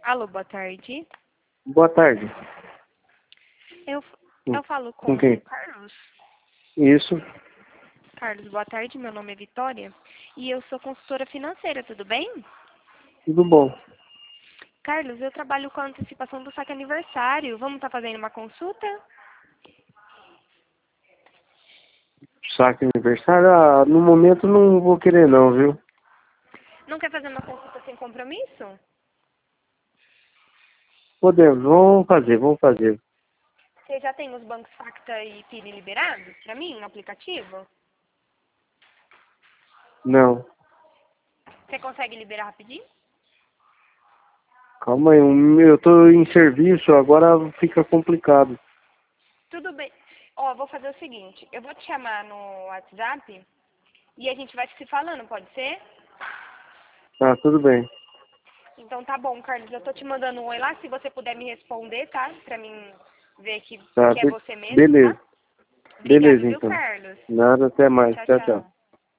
Alô, boa tarde. Boa tarde. Eu falo com Com quem? o Carlos. Isso, Carlos, boa tarde. Meu nome é Vitória e eu sou consultora financeira, tudo bem? tudo bom. Carlos, eu trabalho com a antecipação do saque aniversário. Vamos estar fazendo uma consulta? Saque aniversário? Ah, no momento não vou querer não, viu? Não quer fazer uma consulta sem compromisso? Podemos, vamos fazer. Você já tem os bancos Facta e Pili liberados para mim no aplicativo? Não, Você consegue liberar rapidinho? calma aí, eu tô em serviço, agora fica complicado. Tudo bem. Ó, vou fazer o seguinte. Eu vou te chamar no WhatsApp e a gente vai se falando, pode ser? Tá, tudo bem. Então tá bom, Carlos. Eu tô te mandando um oi lá, se você puder me responder, tá? Pra mim ver Tá, que é você mesmo, tá? beleza. Obrigado, Beleza viu, então. Carlos? Nada, até mais. Tchau, Tchau, tchau. tchau.